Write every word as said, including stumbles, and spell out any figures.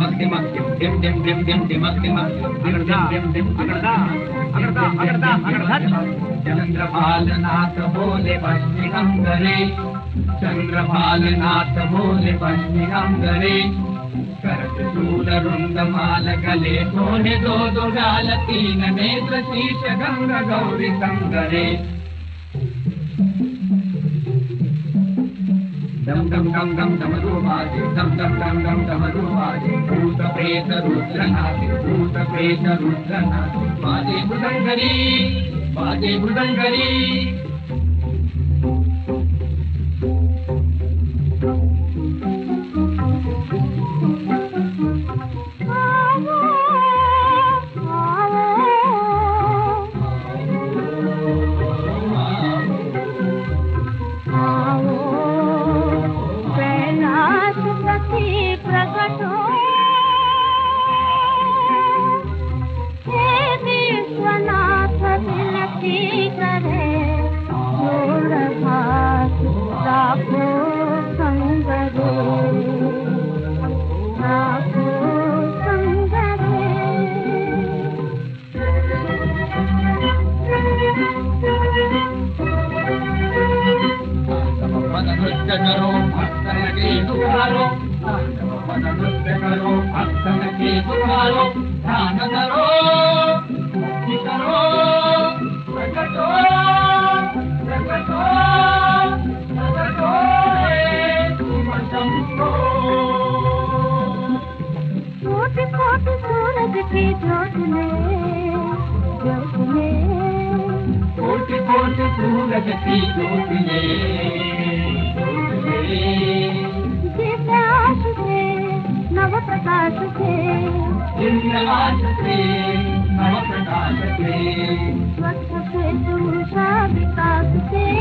दिमक दिमक दिम दिम दिम दिम दिमक दिमक अगरदा अगरदा अगरदा अगरदा अगरदा चंद्रभालनाथ बोले पश्चिमंगरे चंद्रभालनाथ बोले पश्चिमंगरे करत शूल रुंड माल गले सोने दो दो गाल तीन नेत्र शीश गंगा गौरी संगरे दम दम दम दम डमरू बाजे दम दम दम दम डमरू बाजे भूत प्रेत रुद्रनाथ भूत प्रेत रुद्रनाथ बाजे मृदंगरी बाजे मृदंगरी करो भक्तन के दुखारो नृत्य करो भक्तन के दुखारो ध्यान करो मुक्ति करो प्रगटो प्रगटो प्रगटो कोटि कोटि सूरज की ज्योत में ज्योत में कोटि कोटि सूरज की ज्योत में आश से नव प्रकाश से आश से नव प्रकाश से स्वच्छ से तुषा विकास से